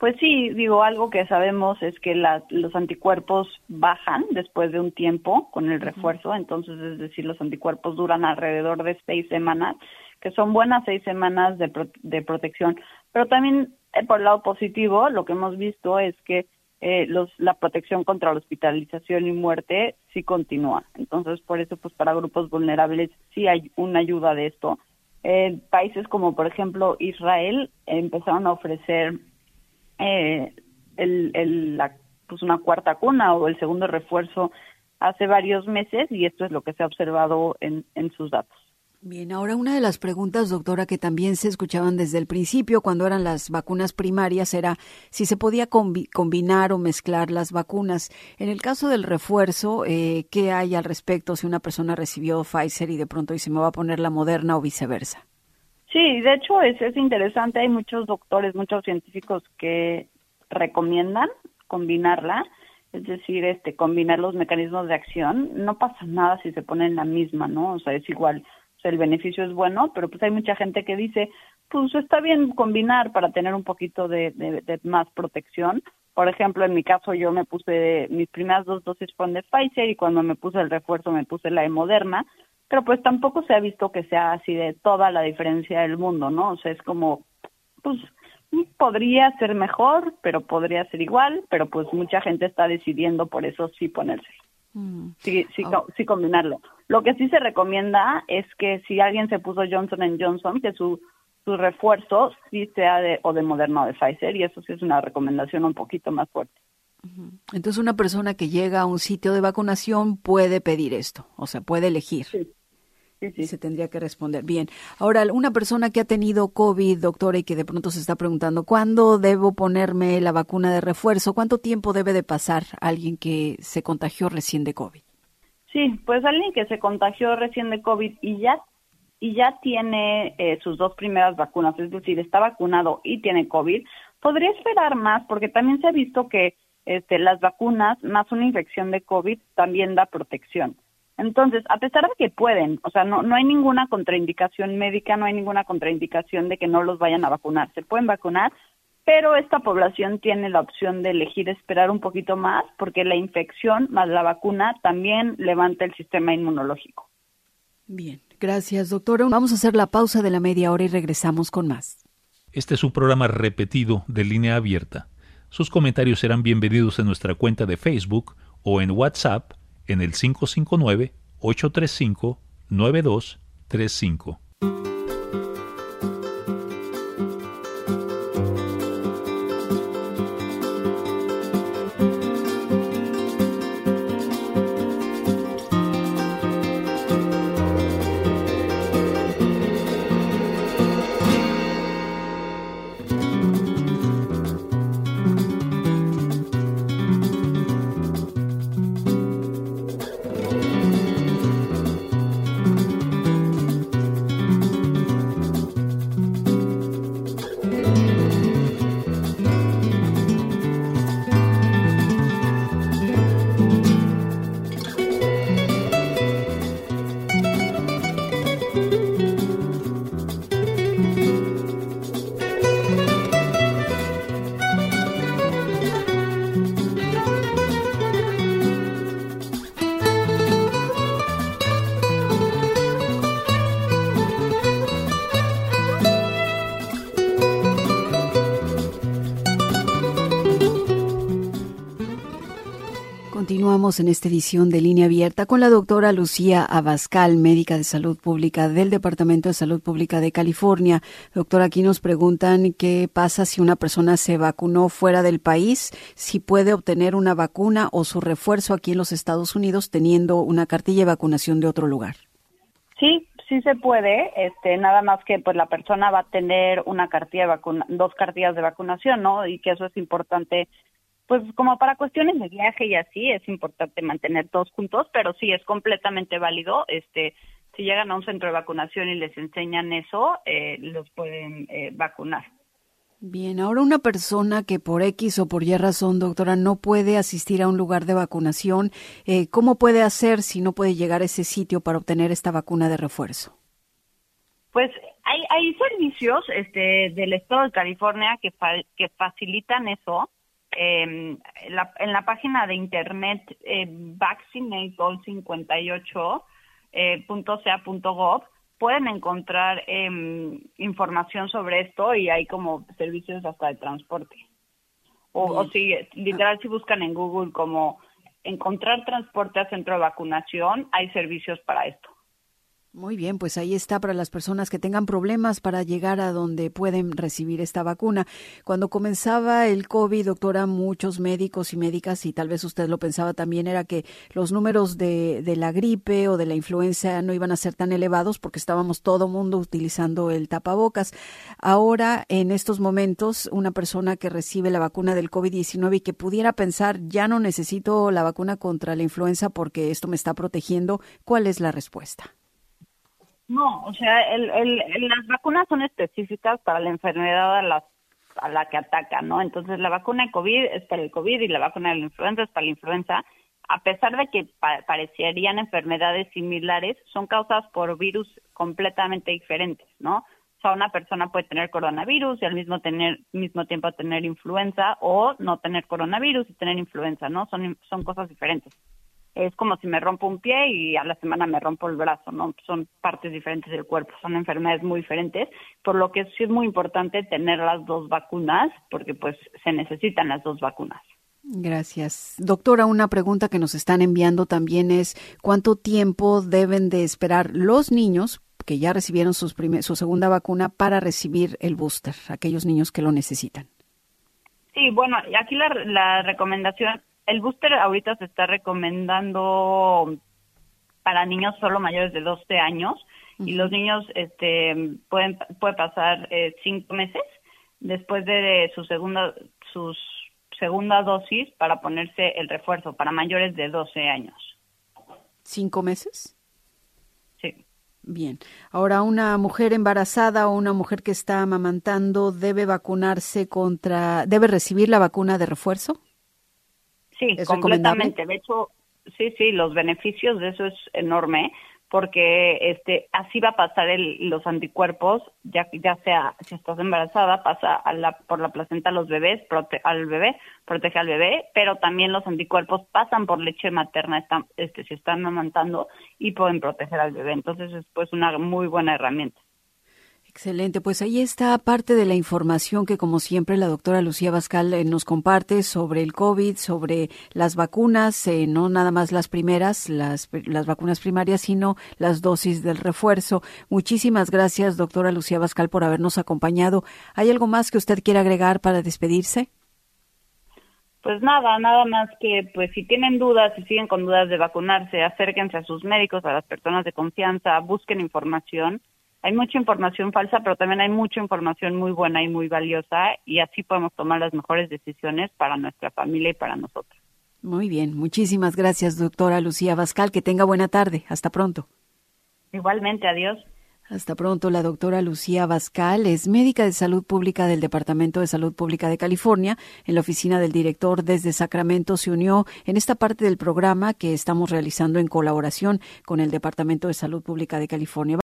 Pues sí, digo, algo que sabemos es que los anticuerpos bajan después de un tiempo con el refuerzo, entonces es decir, los anticuerpos duran alrededor de 6 semanas, que son buenas 6 semanas de protección, pero también por el lado positivo lo que hemos visto es que la protección contra la hospitalización y muerte sí continúa, entonces por eso pues para grupos vulnerables sí hay una ayuda de esto. Países como por ejemplo Israel empezaron a ofrecer pues una cuarta vacuna o el segundo refuerzo hace varios meses y esto es lo que se ha observado en sus datos. Bien, ahora una de las preguntas, doctora, que también se escuchaban desde el principio cuando eran las vacunas primarias era si se podía combinar o mezclar las vacunas. En el caso del refuerzo, ¿qué hay al respecto si una persona recibió Pfizer y de pronto dice me va a poner la Moderna o viceversa? Sí, de hecho es interesante, hay muchos doctores, muchos científicos que recomiendan combinarla, es decir, combinar los mecanismos de acción. No pasa nada si se ponen la misma, ¿no? O sea, es igual, o sea, el beneficio es bueno, pero pues hay mucha gente que dice, pues está bien combinar para tener un poquito de más protección. Por ejemplo, en mi caso yo me puse, mis primeras 2 dosis fueron de Pfizer y cuando me puse el refuerzo me puse la de Moderna, pero pues tampoco se ha visto que sea así de toda la diferencia del mundo, ¿no? O sea, es como, pues podría ser mejor, pero podría ser igual, pero pues mucha gente está decidiendo por eso sí ponerse, sí combinarlo. Lo que sí se recomienda es que si alguien se puso Johnson & Johnson, que su refuerzo sí sea de Moderna o de Pfizer, y eso sí es una recomendación un poquito más fuerte. Entonces una persona que llega a un sitio de vacunación puede pedir esto, o sea, puede elegir. Sí. Y se tendría que responder. Bien, ahora una persona que ha tenido COVID, doctora, y que de pronto se está preguntando, ¿cuándo debo ponerme la vacuna de refuerzo? ¿Cuánto tiempo debe de pasar alguien que se contagió recién de COVID? Sí, pues alguien que se contagió recién de COVID y ya tiene sus 2 primeras vacunas, es decir, está vacunado y tiene COVID, podría esperar más porque también se ha visto que las vacunas más una infección de COVID también da protección. Entonces, a pesar de que pueden, o sea, no hay ninguna contraindicación médica, no hay ninguna contraindicación de que no los vayan a vacunar. Se pueden vacunar, pero esta población tiene la opción de elegir esperar un poquito más porque la infección más la vacuna también levanta el sistema inmunológico. Bien, gracias, doctora. Vamos a hacer la pausa de la media hora y regresamos con más. Este es un programa repetido de Línea Abierta. Sus comentarios serán bienvenidos en nuestra cuenta de Facebook o en WhatsApp en el 559-835-9235. Continuamos en esta edición de Línea Abierta con la doctora Lucía Abascal, médica de salud pública del Departamento de Salud Pública de California. Doctora, aquí nos preguntan qué pasa si una persona se vacunó fuera del país, si puede obtener una vacuna o su refuerzo aquí en los Estados Unidos teniendo una cartilla de vacunación de otro lugar. Sí se puede, nada más que pues la persona va a tener una cartilla de 2 cartillas de vacunación, ¿no? Y que eso es importante. Pues como para cuestiones de viaje y así, es importante mantener todos juntos, pero sí es completamente válido. Si llegan a un centro de vacunación y les enseñan eso, los pueden vacunar. Bien, ahora una persona que por X o por Y razón, doctora, no puede asistir a un lugar de vacunación, ¿cómo puede hacer si no puede llegar a ese sitio para obtener esta vacuna de refuerzo? Pues Hay servicios del estado de California que facilitan eso. En la página de internet vaccinate58.ca.gov pueden encontrar información sobre esto y hay como servicios hasta de transporte. O si literal si buscan en Google como encontrar transporte a centro de vacunación, hay servicios para esto. Muy bien, pues ahí está para las personas que tengan problemas para llegar a donde pueden recibir esta vacuna. Cuando comenzaba el COVID, doctora, muchos médicos y médicas, y tal vez usted lo pensaba también, era que los números de la gripe o de la influenza no iban a ser tan elevados porque estábamos todo mundo utilizando el tapabocas. Ahora, en estos momentos, una persona que recibe la vacuna del COVID-19 y que pudiera pensar, ya no necesito la vacuna contra la influenza porque esto me está protegiendo, ¿cuál es la respuesta? No, o sea, las vacunas son específicas para la enfermedad a la que ataca, ¿no? Entonces, la vacuna de COVID es para el COVID y la vacuna de la influenza es para la influenza. A pesar de que parecerían enfermedades similares, son causadas por virus completamente diferentes, ¿no? O sea, una persona puede tener coronavirus y al mismo tiempo tener influenza o no tener coronavirus y tener influenza, ¿no? Son cosas diferentes. Es como si me rompo un pie y a la semana me rompo el brazo, ¿no? Son partes diferentes del cuerpo, son enfermedades muy diferentes, por lo que sí es muy importante tener las dos vacunas, porque pues se necesitan las dos vacunas. Gracias. Doctora, una pregunta que nos están enviando también es, ¿cuánto tiempo deben de esperar los niños que ya recibieron su segunda vacuna para recibir el booster, aquellos niños que lo necesitan? Sí, bueno, aquí la recomendación... El booster ahorita se está recomendando para niños solo mayores de 12 años y los niños puede pasar 5 meses después de su segunda dosis para ponerse el refuerzo para mayores de 12 años. ¿5 meses? Sí. Bien. Ahora, ¿una mujer embarazada o una mujer que está amamantando debe recibir la vacuna de refuerzo? Sí, completamente. De hecho, sí, los beneficios de eso es enorme porque así va a pasar los anticuerpos, ya sea si estás embarazada, pasa por la placenta a los bebés, protege al bebé, pero también los anticuerpos pasan por leche materna si están amamantando y pueden proteger al bebé. Entonces es pues una muy buena herramienta. Excelente, pues ahí está parte de la información que como siempre la doctora Lucía Abascal nos comparte sobre el COVID, sobre las vacunas, no nada más las primeras, las vacunas primarias, sino las dosis del refuerzo. Muchísimas gracias, doctora Lucía Abascal, por habernos acompañado. ¿Hay algo más que usted quiera agregar para despedirse? Pues nada más que pues si tienen dudas, si siguen con dudas de vacunarse, acérquense a sus médicos, a las personas de confianza, busquen información. Hay mucha información falsa, pero también hay mucha información muy buena y muy valiosa y así podemos tomar las mejores decisiones para nuestra familia y para nosotros. Muy bien, muchísimas gracias, doctora Lucía Abascal. Que tenga buena tarde. Hasta pronto. Igualmente, adiós. Hasta pronto. La doctora Lucía Abascal es médica de salud pública del Departamento de Salud Pública de California. En la oficina del director desde Sacramento se unió en esta parte del programa que estamos realizando en colaboración con el Departamento de Salud Pública de California.